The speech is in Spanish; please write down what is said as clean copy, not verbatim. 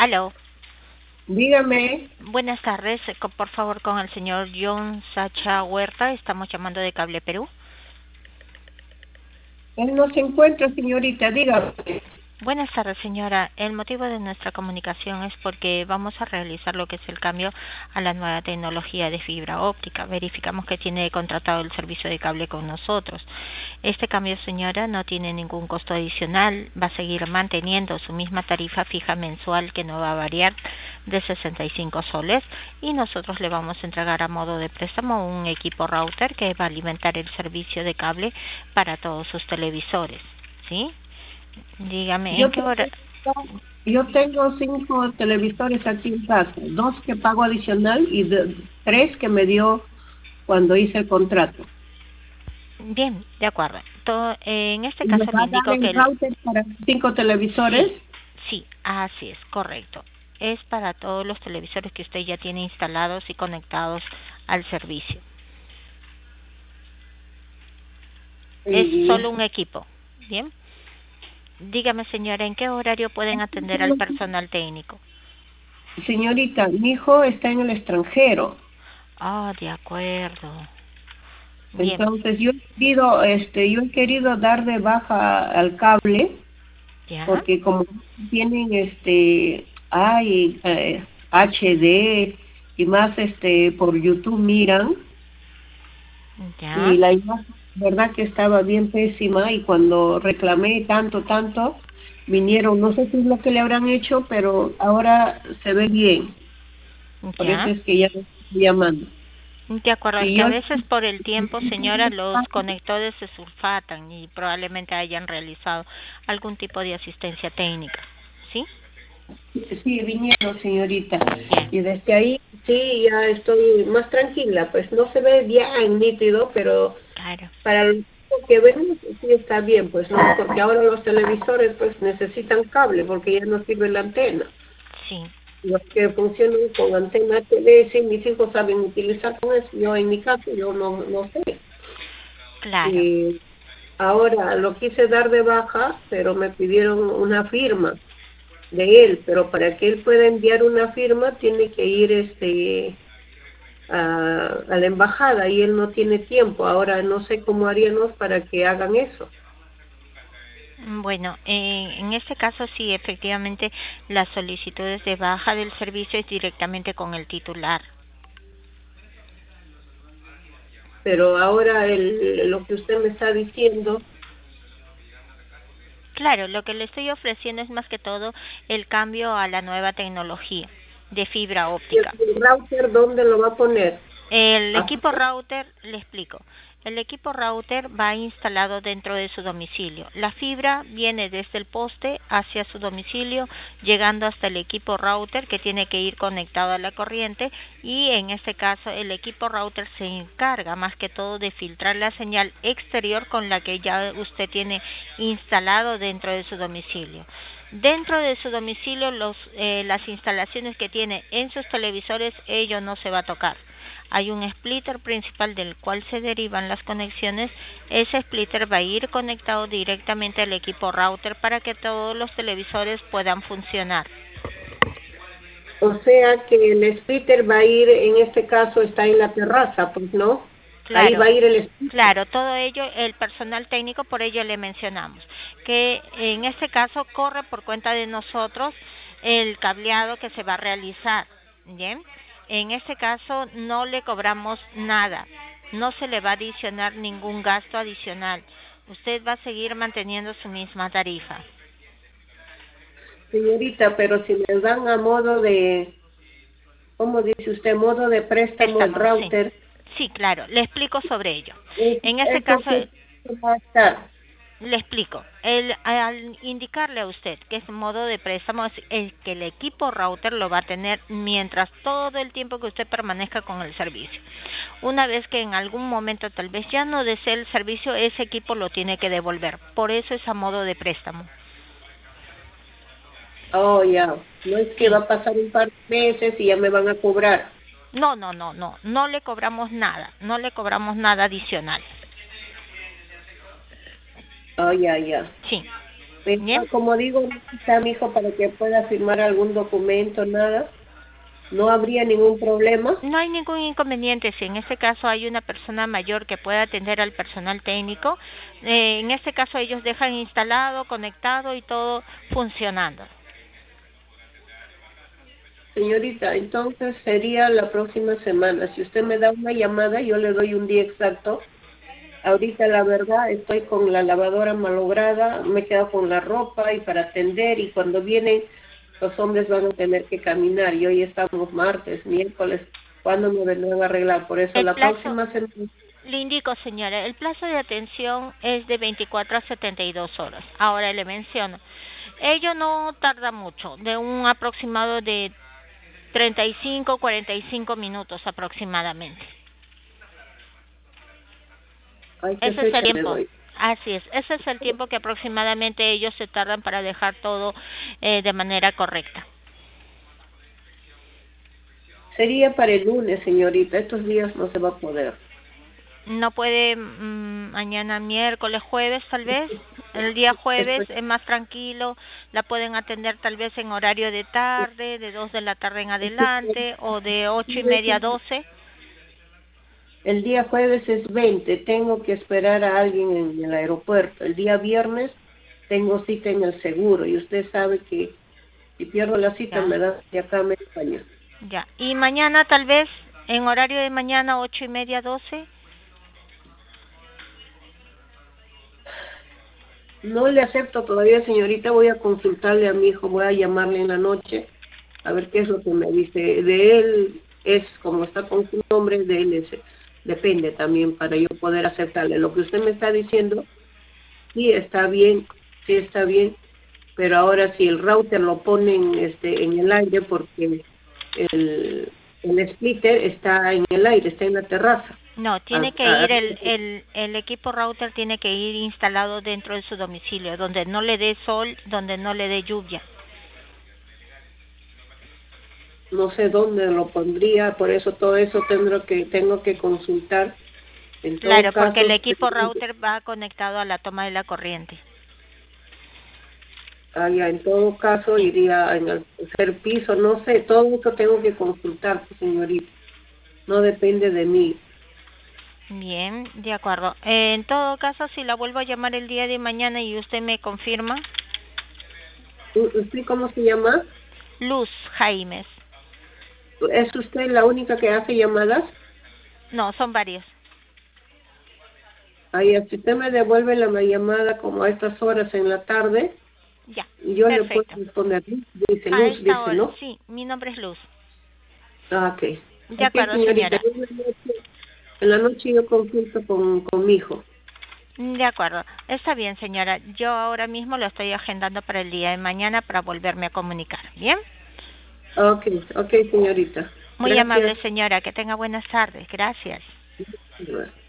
Aló, Dígame, buenas tardes. Por favor, con el señor John Sacha Huerta. Estamos llamando de Cable Perú. él no se encuentra, señorita, dígame. Buenas tardes, señora. El motivo de nuestra comunicación es porque vamos a realizar lo que es el cambio a la nueva tecnología de fibra óptica. Verificamos que tiene contratado el servicio de cable con nosotros. Este cambio, señora, no tiene ningún costo adicional. Va a seguir manteniendo su misma tarifa fija mensual que no va a variar de 65 soles y nosotros le vamos a entregar a modo de préstamo un equipo router que va a alimentar el servicio de cable para todos sus televisores. ¿Sí? Dígame, ¿en Yo qué hora? tengo, yo tengo 5 televisores aquí en casa, 2 que pago adicional y 3 que me dio cuando hice el contrato. Bien, de acuerdo. En este ¿Y me caso va le a dar indico que el router para 5 televisores? sí, sí, así es, correcto. Es para todos los televisores que usted ya tiene instalados y conectados al servicio. Es Y, solo un equipo. Bien. Dígame, señora, ¿en qué horario pueden atender al personal técnico? señorita, mi hijo está en el extranjero, Ah, de acuerdo. Bien, entonces yo he querido dar de baja al cable ya, porque como tienen HD y más por YouTube miran ya. y la imagen, verdad que estaba bien pésima y cuando reclamé tanto, vinieron, no sé qué es lo que le habrán hecho, pero ahora se ve bien, por eso Ya, es que ya me estoy llamando. de acuerdo, es Y que a yo veces por el tiempo, señora, los conectores se sulfatan y probablemente hayan realizado algún tipo de asistencia técnica. ¿Sí? sí, vinieron, señorita. Bien, Y desde ahí sí, ya estoy más tranquila, pues no se ve bien nítido, pero claro, para lo que vemos sí está bien, pues no, porque ahora los televisores pues necesitan cable porque ya no sirve la antena. sí, Los que funcionan con antena TV, sí, mis hijos saben utilizar con eso, yo en mi caso yo no sé. claro. Y ahora lo quise dar de baja, pero me pidieron una firma de él, pero para que él pueda enviar una firma tiene que ir a la embajada y él no tiene tiempo. Ahora no sé cómo haríamos para que hagan eso. Bueno, en este caso sí, efectivamente, las solicitudes de baja del servicio es directamente con el titular. Pero ahora lo que usted me está diciendo, Claro, lo que le estoy ofreciendo es más que todo el cambio a la nueva tecnología de fibra óptica. el router, ¿dónde lo va a poner? El equipo Afuera. router, le explico. El equipo router va instalado dentro de su domicilio. La fibra viene desde el poste hacia su domicilio, llegando hasta el equipo router que tiene que ir conectado a la corriente y en este caso el equipo router se encarga más que todo de filtrar la señal exterior con la que ya usted tiene instalado dentro de su domicilio. Dentro de su domicilio las instalaciones que tiene en sus televisores ello no se va a tocar. Hay un splitter principal del cual se derivan las conexiones. Ese splitter va a ir conectado directamente al equipo router para que todos los televisores puedan funcionar. O sea que el splitter va a ir, en este caso está en la terraza, pues no, ahí Claro, va a ir el splitter. claro, todo ello, el personal técnico, por ello le mencionamos, que en este caso corre por cuenta de nosotros el cableado que se va a realizar, ¿bien? En este caso no le cobramos nada, no se le va a adicionar ningún gasto adicional, usted va a seguir manteniendo su misma tarifa. Señorita, pero si me dan a modo de, ¿cómo dice usted? Modo de préstamo el Préstamo, sí. router, Sí, claro, le explico sobre ello. ¿es- En este ¿eso caso, qué va a estar? le explico. Al indicarle a usted que es modo de préstamo, es el que el equipo router lo va a tener mientras todo el tiempo que usted permanezca con el servicio. Una vez que en algún momento tal vez ya no desee el servicio, ese equipo lo tiene que devolver. Por eso es a modo de préstamo. Oh, ya, no es que va Sí. a pasar un par de meses y ya me van a cobrar. No, no, no, no. No le cobramos nada. No le cobramos nada adicional. Oh, ya, ya. Sí. Pero, Bien. como digo, no está mi hijo para que pueda firmar algún documento, nada. No habría ningún problema. No hay ningún inconveniente si en este caso hay una persona mayor que pueda atender al personal técnico. En este caso ellos dejan instalado, conectado y todo funcionando. Señorita, entonces sería la próxima semana. Si usted me da una llamada, yo le doy un día exacto. Ahorita la verdad estoy con la lavadora malograda, me he quedado con la ropa y para atender y cuando vienen los hombres van a tener que caminar y hoy estamos martes, miércoles, ¿cuándo me vendrán a arreglar? Por eso El la plazo, próxima semana. le indico señora, el plazo de atención es de 24 a 72 horas. Ahora le menciono, ello no tarda mucho, de un aproximado de 35, 45 minutos aproximadamente. Ay, qué Ese es el fecha le tiempo. doy. Así es, ese es el tiempo que aproximadamente ellos se tardan para dejar todo de manera correcta. Sería para el lunes, señorita, estos días no se va a poder. No puede mañana miércoles, jueves tal vez. El día jueves Esto- es más tranquilo, la pueden atender tal vez en horario de tarde, de 2 de la tarde en adelante o de 8:30 a 12. El día jueves es 20, tengo que esperar a alguien en el aeropuerto. El día viernes tengo cita en el seguro y usted sabe que si pierdo la cita Ya, me da de acá a medio año. ya. Y mañana tal vez en horario de mañana 8:30 a 12. No le acepto todavía, señorita, voy a consultarle a mi hijo, voy a llamarle en la noche a ver qué es lo que me dice. De él es, como está con su nombre, de él es, depende también para yo poder aceptarle. Lo que usted me está diciendo, sí está bien, pero ahora si el router lo ponen en el aire porque el splitter está en el aire, está en la terraza. No, tiene que ir el equipo router tiene que ir instalado dentro de su domicilio, donde no le dé sol, donde no le dé lluvia. No sé dónde lo pondría, por eso todo eso tengo que consultar. En todo Claro, porque el caso, equipo router va conectado a la toma de la corriente. allá en todo caso Sí. iría en el tercer piso, no sé, todo eso tengo que consultar, señorita. No depende de mí. Bien, de acuerdo. En todo caso, si la vuelvo a llamar el día de mañana y usted me confirma, ¿Usted cómo se llama? Luz Jaimes. ¿Es usted la única que hace llamadas? No, son varios. Ahí, si usted me devuelve la llamada como a estas horas en la tarde, Ya, yo le puedo perfecto. responder. A Luz, esta dice, hora, ¿no? sí, mi nombre es Luz. Ah, ok. De Ok, acuerdo, señorita, señora. yo en la noche yo consulto con mi hijo. De acuerdo. Está bien, señora. Yo ahora mismo lo estoy agendando para el día de mañana para volverme a comunicar. ¿Bien? Ok, ok, señorita. Muy amable, Gracias. señora. Que tenga buenas tardes. Gracias.